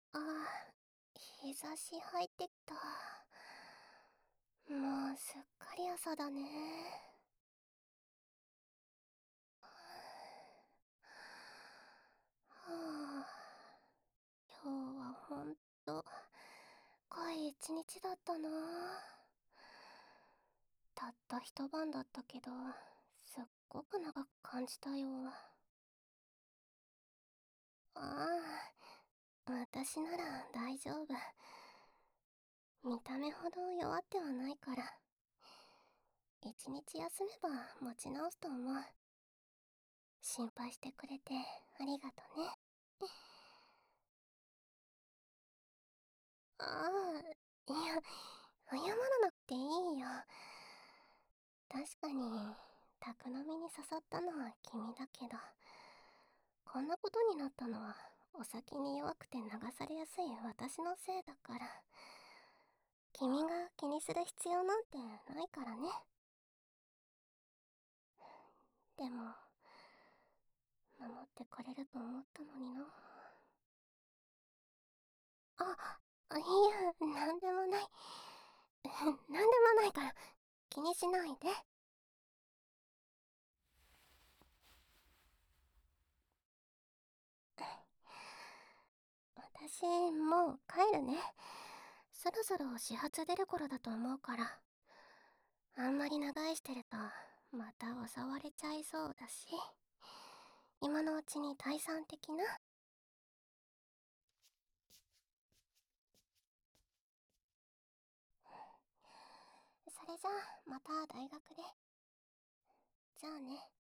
あ、日差し入ってきた。もうすっかり朝だね。はあ、今日はほんと濃い一日だったな。たった一晩だったけど、すっごく長く感じたよ。ああ、私なら大丈夫。見た目ほど弱ってはないから。一日休めば持ち直すと思う。心配してくれてありがとね。ああ、いや、謝らなくていいよ。確かに、宅飲みに誘ったのは君だけど、こんなことになったのは、お酒に弱くて流されやすい私のせいだから、君が気にする必要なんてないからね。でも、守ってくれると思ったのにな。いや、なんでもない。なんでもないから、気にしないで。私、もう帰るね。そろそろ始発出る頃だと思うから。あんまり長居してると、また襲われちゃいそうだし。今のうちに退散的な。それじゃあ、また大学で。じゃあね。